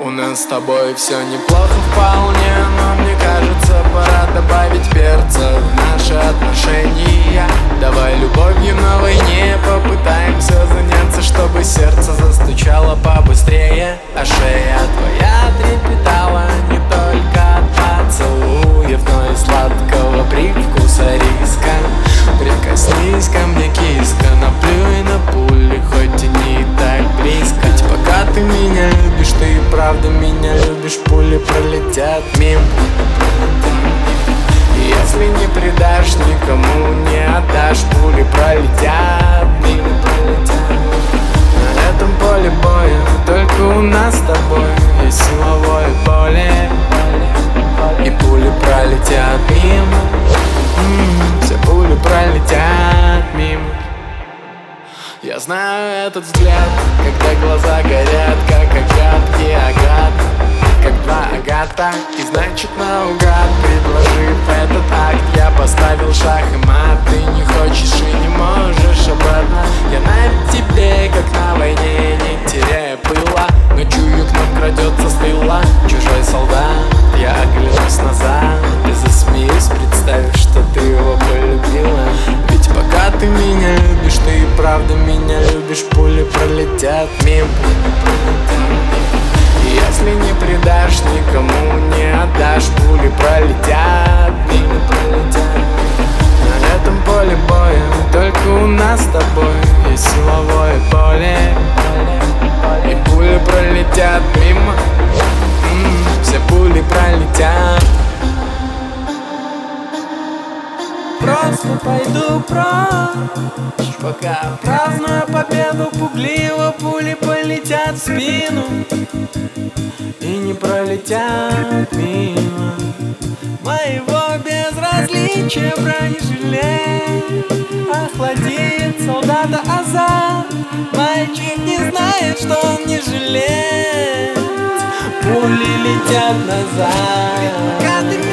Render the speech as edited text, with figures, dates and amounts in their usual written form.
У нас с тобой все неплохо вполне, но мне кажется, пора добавить перца в наши отношения. Давай любовью на войне попытаемся заняться, чтобы сердце застучало побыстрее, а шея твоя трепетала не только от поцелуев, но и сладкого привкуса риска. Прикоснись ко мне, киска, наплюй на пули, хоть и не так близко. Ведь пока ты меня любишь, ты и правда меня любишь, пули пролетят мимо. Если не предашь, никому не отдашь, пули пролетят мимо. На этом поле боя только у нас с тобой есть силовое поле, и пули пролетят мимо. Все пули пролетят мимо. Я знаю этот взгляд, когда глаза горят, как агат и агат, как два агата. И значит наугад, предложив этот акт, я поставил шах и мат. Ты не хочешь и не можешь обратно. Я на тебе, как на войне, не теряя пыла, но чую, к нам крадется с тыла чужой солдат. Я оглянусь назад и засмеюсь, представив, что ты его полюбила. Ведь пока ты меня любишь, ты и правда меня любишь, пули пролетят мимо. Если не предашь, никому не отдашь, пули пролетят мимо. На этом поле боя только у нас с тобой есть силовое поле, и пули пролетят мимо. Все пули пролетят. Просто пойду прочь, пока праздную победу пугливо, пули полетят в спину и не пролетят мимо моего безразличия. Бронежилет охладит солдата азарт. Мальчик не знает, что он не жилец. Пули летят назад.